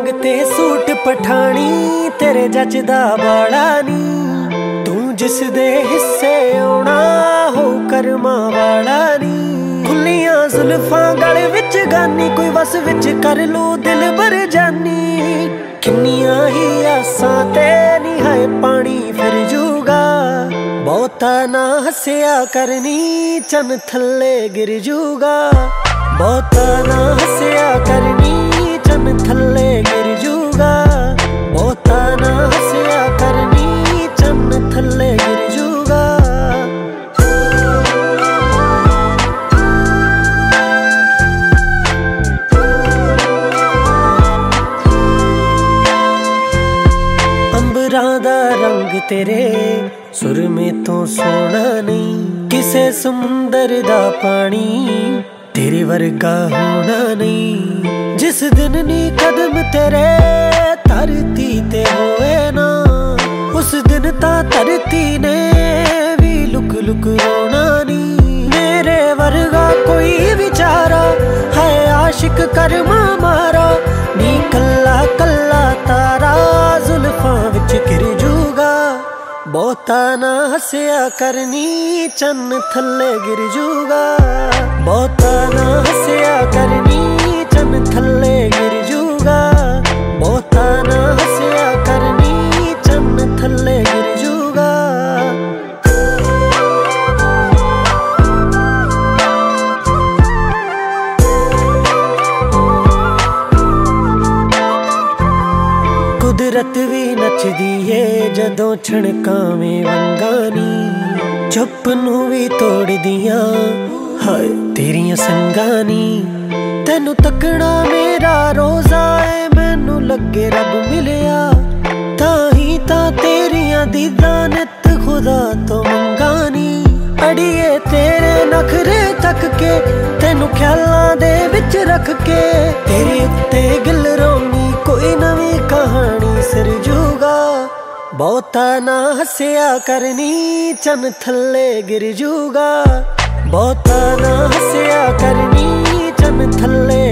रंग ते सूट पठानी तेरे जचदा बाड़ा नी। तू जिस दे हिस्से आउणा हो करमा वाला नी। खुलियां जुल्फां गल विच गानी कोई वस विच कर लू दिल भर जानी। किन्नियां ही आसां ते नी है पानी फिर जूगा। बहुता ना हस्या करनी चन थल्ले गिर जूगा। बहुता ना हस्या करनी चन थल्ले गिर जूगा। बहुता ना हस्या करनी चन थल्ले गिर जूगा। अंबरां दा रंग तेरे सुर में तो सोना नहीं। किसे समुंदर दा पानी तेरे वर्गा होना नहीं। जिस दिन नी कदम तेरे धरती ते होए ना उस दिन ता धरती ने भी लुक लुक रोना नहीं। मेरे वर्गा कोई बेचारा है आशिक कर्मा मारा नी। कल्ला कल्ला तारा जुल्फां विच गिर जूगा। बहुता ना हस्या करनी चन थल्ले गिर जूगा। बहुता ना हस्या करनी चन थल्ले गिर जूगा। बहुता ना हस्या करनी चन थल्ले गिर जूगा। कुदरत भी नचदी है जदों छणकावें वंगानी। चुप नूं भी तोड़ दियां हाय तेरियां संगानी। तेनू तकना मेरा रोजा है मैनू लगे रब मिलिया। ताही ता तेरियां दीदां नित खुदा तो मंगानी। अड़िए तेरे नखरे तक के तेनू ख्यालां दे विच रख के। तेरे उत्ते गिल रोनी कोई नवी कहानी सिर जूगा। बहुता ना हस्या करनी चन थल्ले गिर जूगा। बहुता ना हस्या करनी चन थल्ले